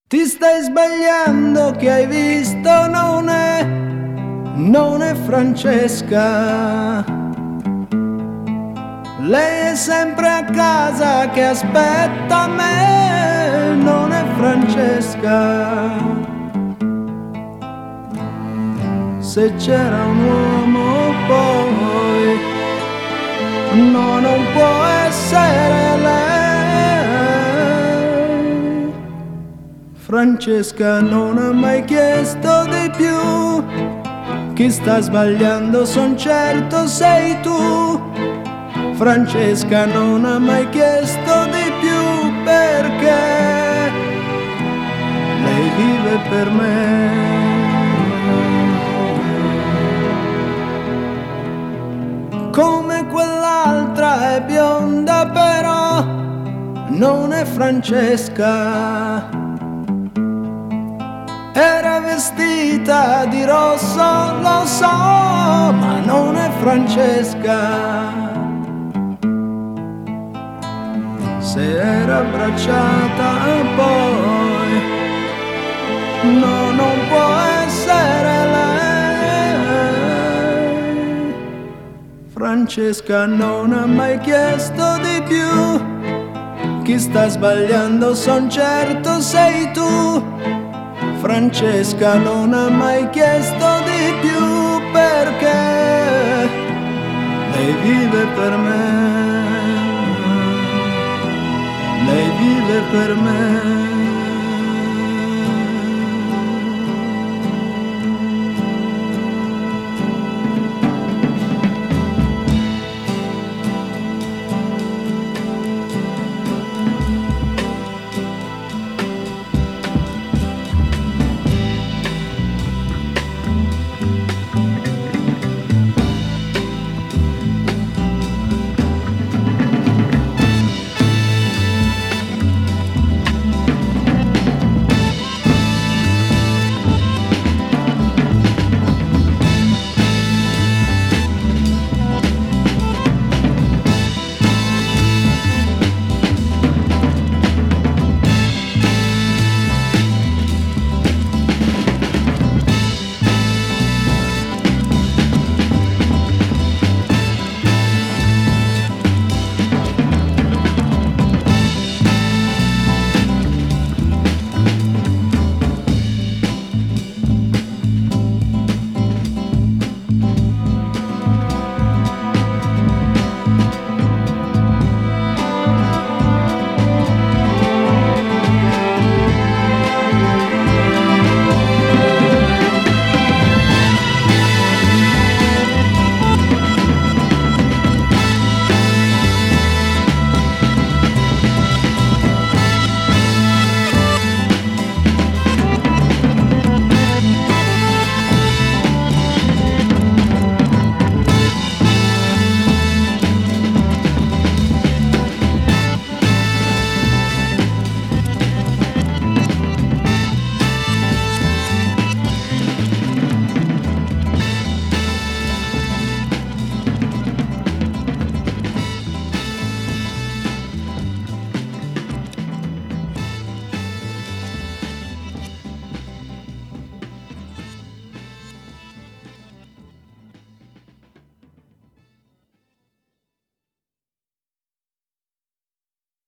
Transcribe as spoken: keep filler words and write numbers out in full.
Ti stai sbagliando, che hai visto non è, non è Francesca. Lei è sempre a casa che aspetta me, non è Francesca. Se c'era un uomo poi, no, non può essere lei. Francesca non ha mai chiesto di più, chi sta sbagliando son certo sei tu. Francesca non ha mai chiesto di più perché lei vive per me. Come quell'altra è bionda però non è Francesca. Era vestita di rosso, lo so, ma non è Francesca. Se era abbracciata poi, no, non può essere lei. Francesca non ha mai chiesto di più, chi sta sbagliando son certo sei tu. Francesca non ha mai chiesto di più perché lei vive per me, lei vive per me.